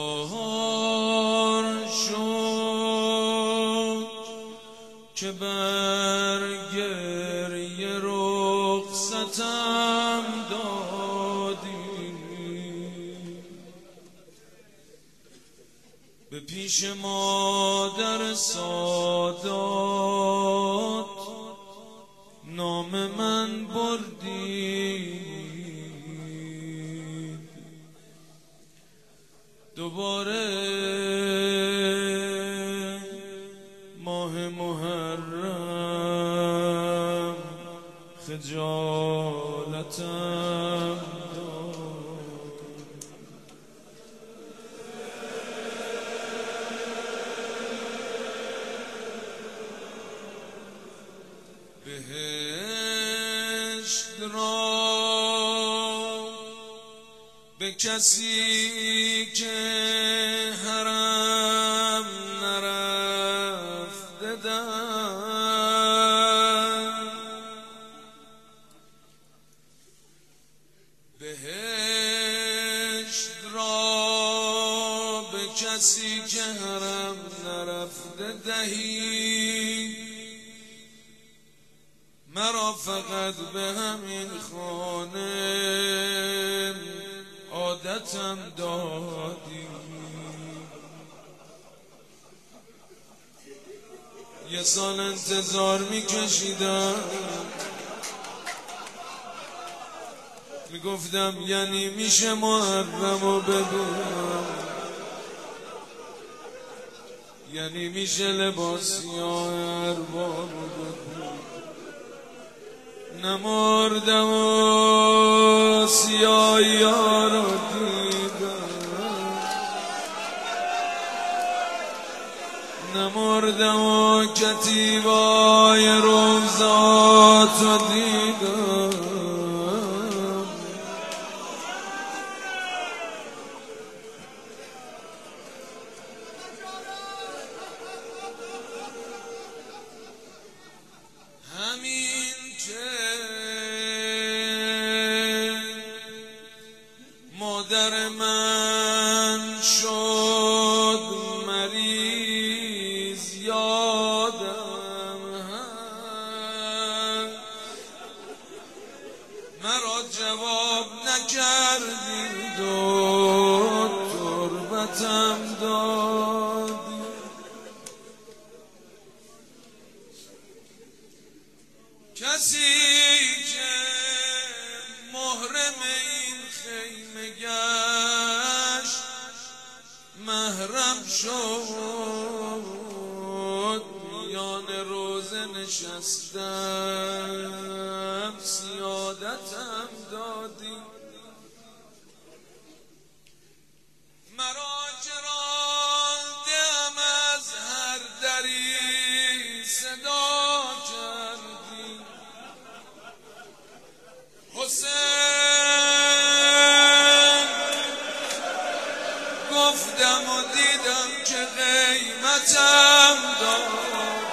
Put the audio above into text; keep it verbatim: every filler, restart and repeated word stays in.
هزار شد که بر گریه رخصتم دادی، به پیش مادر سادات نام من بردی، دوباره ماه محرم خجالتم داد. بهشت را به کسی که حرم نرفته دادم، بهشت را به کسی که حرم نرفته دهی، مرا فقط به همین خانه عادتم دادی. یه سال انتظار میکشیدم، میگفتم یعنی میشه محرمو ببینم، یعنی میشه لباسیای اربابو ببینم. نمردم و سیاهی ها رو دیدم، نمردم و کتیبای روزات رو دیدم. همین که مادر من شد مریض یادم هست، مرا جواب نکردید و تربتم دادی. کسی که محرم این خیمه گشت محرم شد، میان روزه نشستم سیادتم دادی. مرا جراندم از هر دری صدا کردی، حسین گفتم و دیدم که قیمتم داد.